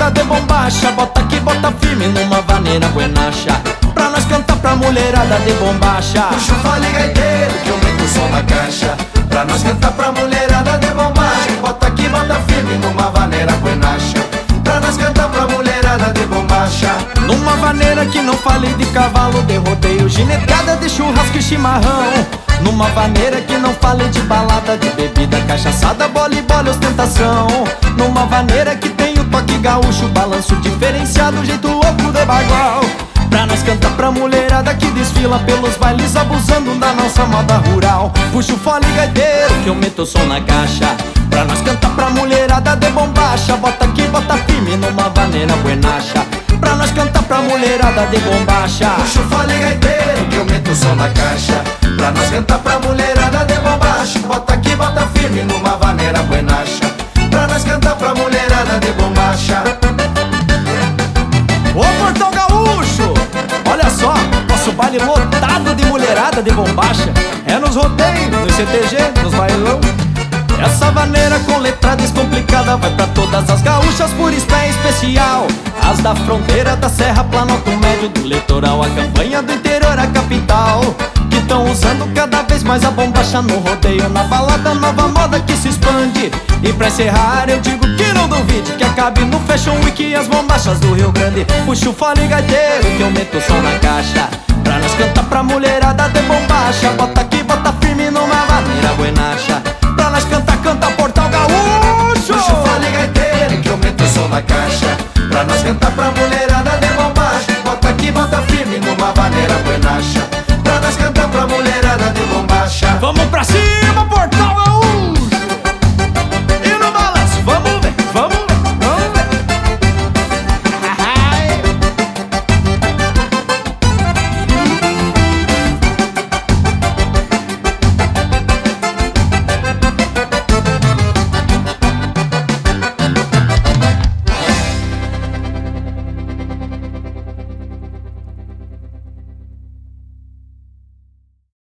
mulherada de bombacha, bota aqui, bota firme numa vaneira buenacha, pra nós cantar pra mulherada de bombacha. Puxa o fole gaiteiro que eu meto o som na caixa, pra nós cantar pra mulherada de bombacha. Bota aqui, bota firme numa vaneira buenacha, pra nós cantar pra mulherada de bombacha. Numa vaneira que não fale de cavalo, de rodeio, gineteada, de churrasco e chimarrão. Numa vaneira que não fale de balada, de bebida, cachaçada, bola e bola, ostentação. Numa vaneira que tem o toque gaúcho, balanço diferenciado, jeito louco de bagual, pra nós cantar pra mulherada que desfila pelos bailes, abusando da nossa moda rural. Puxa o fole gaiteiro que eu meto o som na caixa, pra nós cantar pra mulherada de bombacha. Bota aqui, bota firme numa vaneira buenacha, pra nós cantar pra mulherada de bombacha. Puxa o fole gaiteiro que eu meto o som na caixa, pra nós cantar pra mulherada de bombacha. Bota aqui, bota firme numa vaneira buenacha, pra nós cantar pra mulherada de bombacha. Ô Portão Gaúcho, olha só, nosso baile lotado de mulherada de bombacha. É nos rodeios, nos CTG, nos bailão. Essa vaneira com letra descomplicada vai pra todas as gaúchas, por isso é especial. As da fronteira, da Serra, Planalto Médio, do litoral, a campanha do interior, a capital, que tão usando cada vez mais a bombacha no rodeio, na balada, nova moda que se expande. E pra encerrar eu digo que não duvide, que acabe no Fashion Week as bombachas do Rio Grande. Puxa o fole gaiteiro que eu meto o som na caixa, pra nós cantar pra mulherada de bombacha. Bota aqui, bota firme numa vaneira buenacha, pra nós cantar, canta Portal Gaúcho. Puxa o fole gaiteiro que eu meto o som na caixa, pra nós cantar pra mulherada de bombacha. Bota aqui, bota firme numa vaneira buenacha, pra nós cantar pra mulherada de bombacha. Vamos pra cima, Portal Gaúcho!